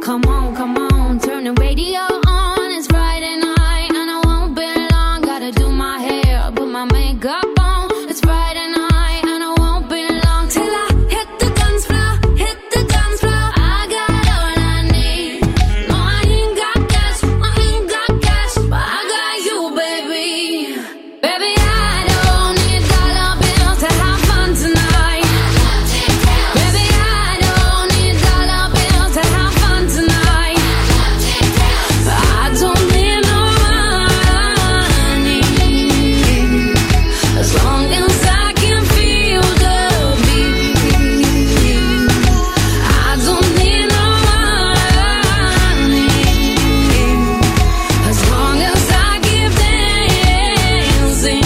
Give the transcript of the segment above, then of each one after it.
come on, turn the radio on. It's Friday night and I won't be long. Gotta do my hair, put my makeup on. It's Friday night and I won't be long till I hit the dance floor, hit the dance floor. I got all I need. No, I ain't got cash, I ain't got cash, but I got you, baby. Baby, I don't need dollar bills to have fun tonight. Baby, I don't need dollar bills to have fun tonight. I don't need no money, as long as I can feel the beat. I don't need no money, as long as I keep dancing.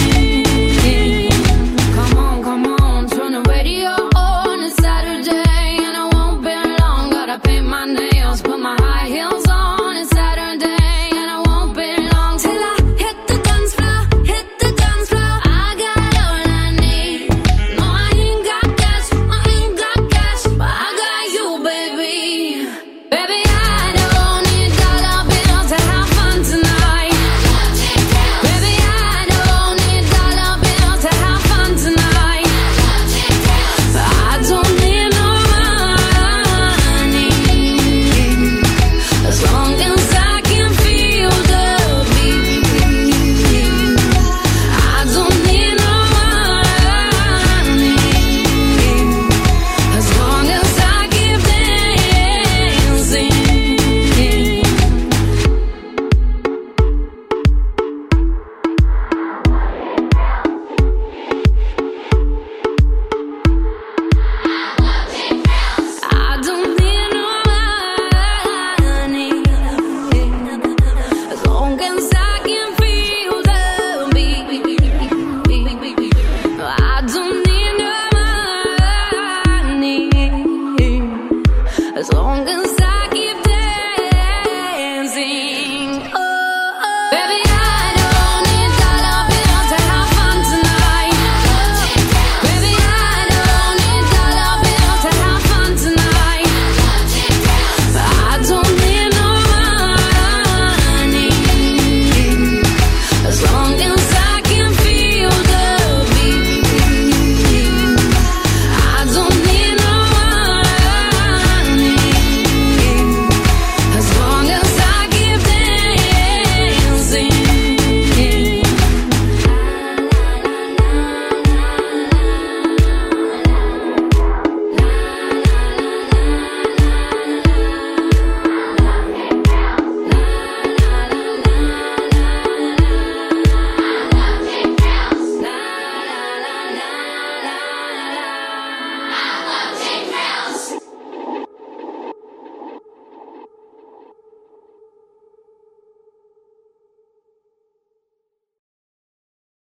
Come on, turn the radio on. It's Saturday and I won't be long. Gotta paint my nails, put my high heels on. It's Saturday and I won't be long till I hit the dance floor, hit the dance floor. I got all I need. No, I ain't got cash, I ain't got cash, but I got you, baby. Baby, I don't need dollar bills to have fun tonight. Baby, I don't need dollar bills to have fun tonight. I don't need no money, as long as I can feel the beat. I don't need no money, as long as I keep dancing. I don't need no money, as long as I can feel the beat. I don't need no money, as long as I